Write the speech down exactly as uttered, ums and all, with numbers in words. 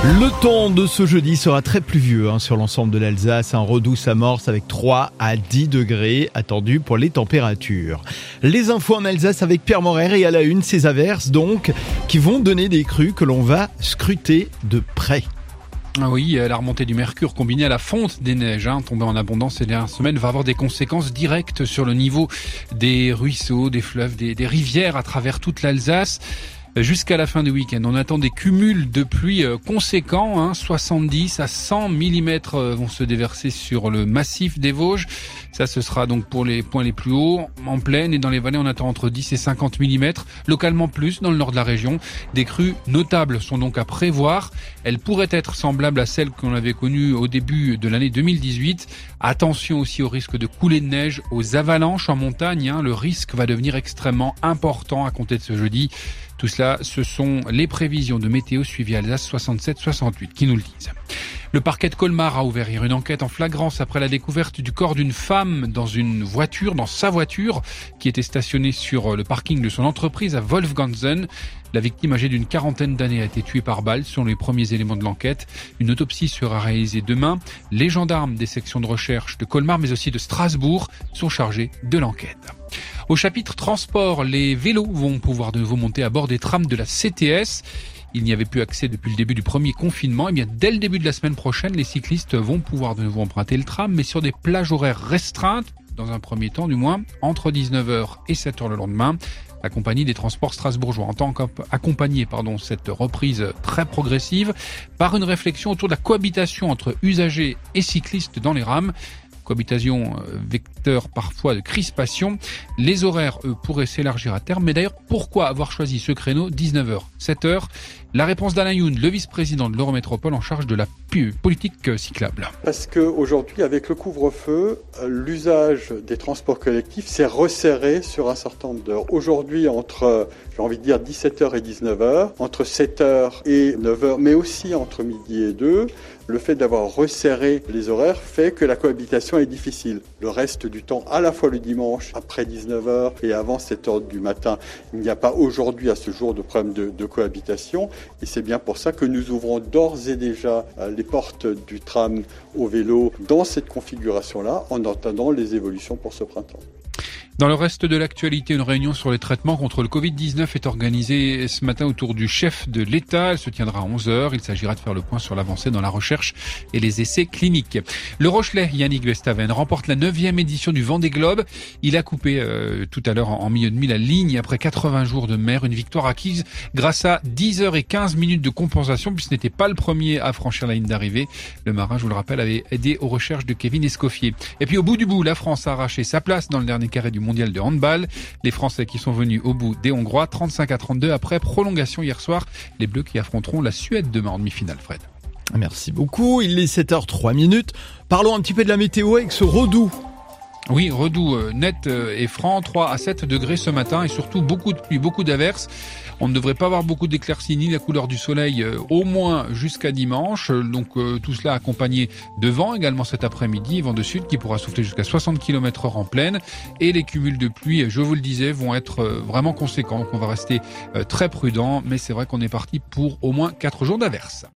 Le temps de ce jeudi sera très pluvieux hein, sur l'ensemble de l'Alsace. Un redoux s'amorce avec trois à dix degrés attendus pour les températures. Les infos en Alsace avec Pierre Morer et à la une, ces averses donc qui vont donner des crues que l'on va scruter de près. Ah oui, la remontée du mercure combinée à la fonte des neiges hein, tombée en abondance ces dernières semaines va avoir des conséquences directes sur le niveau des ruisseaux, des fleuves, des, des rivières à travers toute l'Alsace. Jusqu'à la fin du week-end, on attend des cumuls de pluie conséquents, hein, soixante-dix à cent millimètres vont se déverser sur le massif des Vosges. Ça, ce sera donc pour les points les plus hauts. En plaine et dans les vallées, on attend entre dix et cinquante millimètres, localement plus dans le nord de la région. Des crues notables sont donc à prévoir. Elles pourraient être semblables à celles qu'on avait connues au début de l'année deux mille dix-huit. Attention aussi au risque de coulées de neige, aux avalanches en montagne. Hein. Le risque va devenir extrêmement important à compter de ce jeudi. Tout cela, ce sont les prévisions de météo suivies Alsace soixante-sept soixante-huit qui nous le disent. Le parquet de Colmar a ouvert hier une enquête en flagrance après la découverte du corps d'une femme dans une voiture, dans sa voiture, qui était stationnée sur le parking de son entreprise à Wolfgantzen. La victime âgée d'une quarantaine d'années a été tuée par balle, selon les premiers éléments de l'enquête. Une autopsie sera réalisée demain. Les gendarmes des sections de recherche de Colmar, mais aussi de Strasbourg, sont chargés de l'enquête. Au chapitre transport, les vélos vont pouvoir de nouveau monter à bord des trams de la C T S. Il n'y avait plus accès depuis le début du premier confinement. Et bien, dès le début de la semaine prochaine, les cyclistes vont pouvoir de nouveau emprunter le tram, mais sur des plages horaires restreintes, dans un premier temps du moins, entre dix-neuf heures et sept heures le lendemain. La compagnie des transports strasbourgeois entend accompagner pardon, cette reprise très progressive par une réflexion autour de la cohabitation entre usagers et cyclistes dans les rames. Cohabitation vecteur parfois de crispation. Les horaires, eux, pourraient s'élargir à terme. Mais d'ailleurs, pourquoi avoir choisi ce créneau dix-neuf heures, sept heures? La réponse d'Alain Youn, le vice-président de l'Eurométropole en charge de la politique cyclable. Parce qu'aujourd'hui, avec le couvre-feu, l'usage des transports collectifs s'est resserré sur un certain nombre d'heures. Aujourd'hui, entre, j'ai envie de dire, dix-sept heures et dix-neuf heures, entre sept heures et neuf heures, mais aussi entre midi et deux, le fait d'avoir resserré les horaires fait que la cohabitation est difficile. Le reste du temps, à la fois le dimanche, après dix-neuf heures et avant sept heures du matin, il n'y a pas aujourd'hui à ce jour de problème de, de cohabitation. Et c'est bien pour ça que nous ouvrons d'ores et déjà les portes du tram au vélo dans cette configuration-là, en attendant les évolutions pour ce printemps. Dans le reste de l'actualité, une réunion sur les traitements contre le covid dix-neuf est organisée ce matin autour du chef de l'État. Elle se tiendra à onze heures. Il s'agira de faire le point sur l'avancée dans la recherche et les essais cliniques. Le Rochelais, Yannick Vestaven, remporte la neuvième édition du Vendée Globe. Il a coupé euh, tout à l'heure en, en milieu de mi la ligne après quatre-vingts jours de mer. Une victoire acquise grâce à dix heures et quinze minutes de compensation, puisque ce n'était pas le premier à franchir la ligne d'arrivée. Le marin, je vous le rappelle, avait aidé aux recherches de Kevin Escoffier. Et puis au bout du bout, la France a arraché sa place dans le dernier carré du mondial de handball. Les Français qui sont venus au bout des Hongrois, trente-cinq à trente-deux après prolongation hier soir. Les Bleus qui affronteront la Suède demain en demi-finale, Fred. Merci beaucoup. Il est sept heures trois minutes. Parlons un petit peu de la météo avec ce redoux. Oui, redoux euh, net euh, et franc, trois à sept degrés ce matin et surtout beaucoup de pluie, beaucoup d'averses. On ne devrait pas avoir beaucoup d'éclaircies ni la couleur du soleil euh, au moins jusqu'à dimanche. Donc euh, tout cela accompagné de vent également cet après-midi, vent de sud qui pourra souffler jusqu'à soixante kilomètres heure en pleine. Et les cumuls de pluie, je vous le disais, vont être euh, vraiment conséquents. Donc on va rester euh, très prudent, mais c'est vrai qu'on est parti pour au moins quatre jours d'averses.